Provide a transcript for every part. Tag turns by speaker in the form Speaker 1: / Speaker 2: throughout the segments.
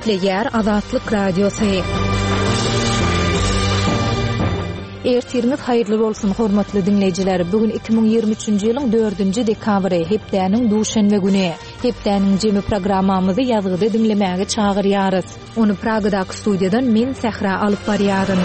Speaker 1: Gepleýär Azatlyk Radiosu. Ertiriniz hayırlı bolsun hormatly dinleýijiler. Bugün 2023-nji ýylyň 4-nji dekabry, hepdäniň duşanbe güni. Hepdäniň jemi programmamyzy ýazgyda dinlemäge çagyrýarys. Onu Pragadaky studiýadan men Sehra alyp barýaryn.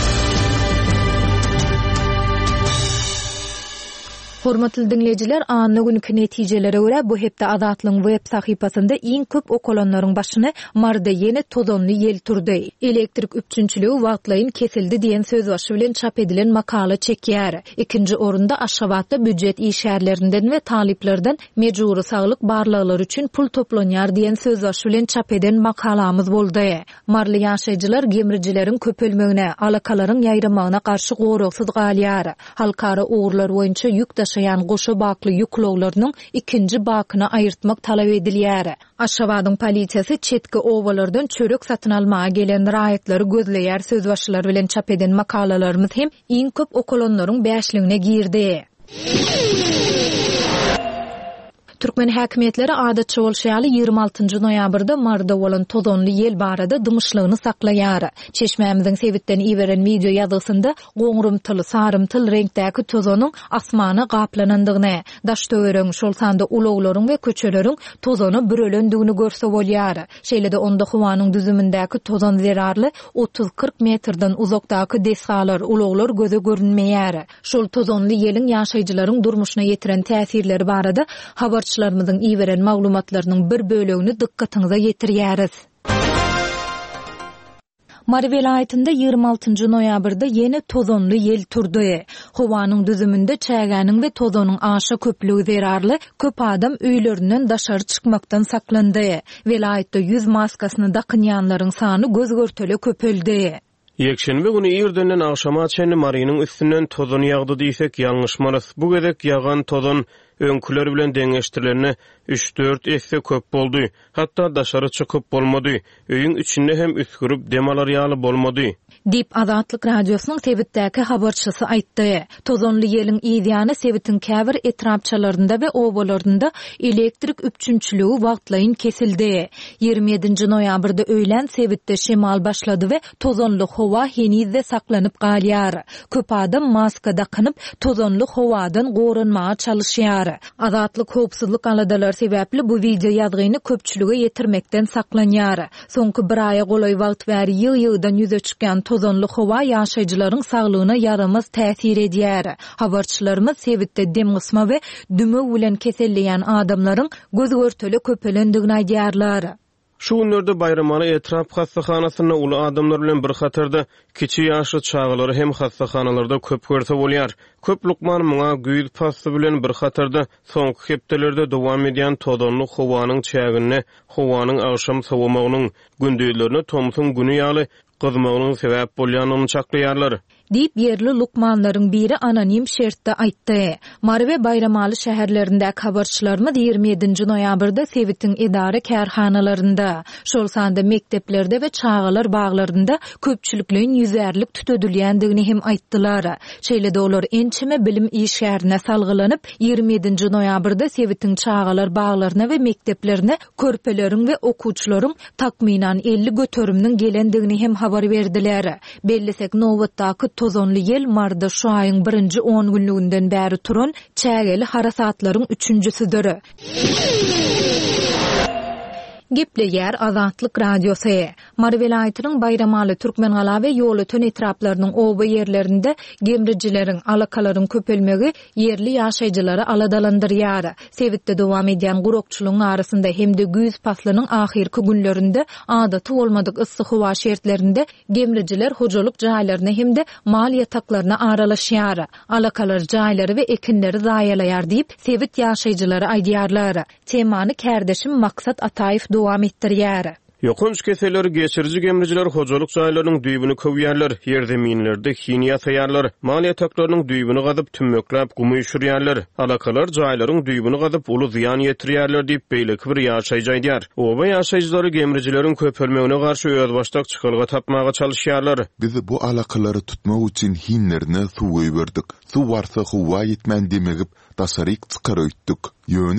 Speaker 1: Hormatly dinleýijiler, anny günkü netijelere görä bu hepde Azatlyň web sahypasynda iň köp okulanlaryň başyny marda ýene tozonly ýel turdy. Elektrik üpçünçüligi wagtlaýyn kesildi diýen söz başı bilen çap edilen makala çekýär. Ikinji orunda Aşgabatda büdjet işgärlerinden we taliplerden mejburi saglyk barlyklar üçin pul toplanýar diýen söz başı bilen çap eden makalamyz boldy. Marly ýaşaýjylar gemrijileriň köpelmegine, alakalaryň ýaýramagyna garşy goraksız galýar. Halkara ugurlar boýunça ýük şayan goşa bakly ýükloglarynyň ikinji bakyna aýyrtmak talap edilýär. Aşgabatyň polisiýasy çetki owalardan çörek satyn almaga gelen raýatlary gözleýär söz başylary bilen çap eden makalalarymyz hem iň köp okulanlaryň bäşligine girdi. Türkmen häkimetleri adatçy bolşaly 26-njy noýabrda marda bolan tozonly ýel barada dymyşlygyny saklaýar. Çeşmämiziň sebitden iweren video ýazgysynda goňrumtyl, sarymtyl reňktäki tozonyň asmana gaplanandygyny, daştöwerüň şol sanda ulaglaryň we köçeleriň tozony bürölendigini görse bolýar. Şeýle-de onda howanyň düzümindäki tozon zerarly 30-40 metrden uzakdaky desgalar, ulaglar göze görünmeýär. Şol tozonly ýeliň ýaşaýjylaryň durmuşyna ýetiren täsirleri barada habarçylarymyzyň iweren maglumatlarynyň bir bölegini dikkatiňize ýetirýäris. Mari welaýatynda 26-njy noýabrda ýene tozonly ýel turdy. Howanyň düzüminde çägäniň we tozonyň aşa köplügi zerarly, köp adam öýlerinden daşary çykmakdan saklandy. Welaýatda ýüz maskasyny dakynýanlaryň sany göz görtele köpeldi.
Speaker 2: Ýekşenbe güni ýerdenden agşama çenli Marinyň üstünden tozon ýagdy diýsek ýalňyşmarys. Bu gedek ýagan tozon öňküler bilen deňeşdirilene 3-4 esse köp boldy. Hatda daşary çykyp bolmady. Öýüň içinde hem üskürüp demalar ýaly bolmady.
Speaker 1: Dip Azatlyk Radiosynyň sebitdäki habarçysy aýtdy. Tozonly ýeliň ýediýany sebitin käbir etrapçalarynda we obalarynda elektrik üpçünçüligi wagtlaýyn kesildi. 27-nji noýabrda öýlen sebitde şemal başlady we tozonly howa henizde saklanyp galýar. Köp adam maska dakanyp tozonly howadan gorunmaga çalyşýar. Azatlyk howpsuzlyk aladalar sebäpli bu video ýazgyny köpçülige ýetirmekden saklanýar. Soňky bir aýa golay wagt bäri ýyg-ýygdan ýüze çykan tozonly howa ýaşaýjylaryň saglygyna ýaramaz täsir edýär. Habarçylarymyz sebitde dem gysma we düme bilen keselleýän adamlaryň göz görteli köpelendigini aýdýarlar.
Speaker 2: Şu günlerde bayramaly etrap hastahanasyna uly adamlar bilen bir hatarda kiçi ýaşly çağlary hem hastahanalarda köp görse bolýar. Köp lukman muňa güýz pasty bilen bir hatarda soňky hepdelerde dowam edýän tozonly howanyň çägine, howanyň agşam sowamagynyň gündüzlerini Tomsun güni ýaly gyzmagynyň sebäp bolýanyny çaklaýarlar. Dip yerli lukmanlaryň biri anonim şertde aýtdy. Marwe bayramaly şäherlerindäki habarçylarymyz 27-nji noýabrda Sebitin edara kärhanalarynda, şol sanda mekteplerde we çağalar baglarynda köpçülikliň ýüzärlik tütödülýändigini hem aýtdylar. Şeýle-de olar ençime bilim işgärine salgylanyp 27-nji noýabrda Sebitin çağalar baglaryna we mekteplerine körpeleriň we okuwçylaryň takminan 50 götürümniň gelendigini hem habar berdiler. Bellisek nowatdaky tozonly ýel marda şu aýyň 1-nji 10 günlüginden bäri turan çägeli harasatlaryň 3-njisidir. Gepleýär Azatlyk Radiosu. Mari welaýatynyň bayramaly Türkmengala we ýolutun etraplarynyň oba ýerlerinde gemrijileriň, alakalaryň köpelmegi yerli ýaşaýjylary aladalandyrýar. Sebitde dowam edýän gurokçulugyň arasynda hemde güýz paslynyň ahirki günlerinde adaty bolmadyk yssyk howa şertlerinde gemrijiler hojalyk jaýlaryna hemde mal ýataklaryna aralaşýar. Alakalar jaýlary we ekinleri zaýalaýar diýip sebit ýaşaýjylary aýdýarlar. Temany kärdeşim Maksat Ataýew dowam etdirýär. Yokunç keseler geçirici gemriciler hocalyk jaýlarynyň düýbüni köwýärler, ýerzeminlerde hini ýasaýarlar, mal ýataklarynyň düýbüni gazyp tümmeklap gumy üşürýärler, alakalar jaýlarynyň düýbüni gazyp uly ziýan ýetirýärler diýip beýleki bir ýaşaýjy aýdýar. Oba ýaşaýjylary gemricileriň köpelmegine garşy özbaşdak çykylga tapmaga çalyşýarlar.
Speaker 3: Biz bu alakalary tutmak üçin hinlerine suw berdik. Suw barsa huwa ýetmän demegip daşaryk çykarypdyk.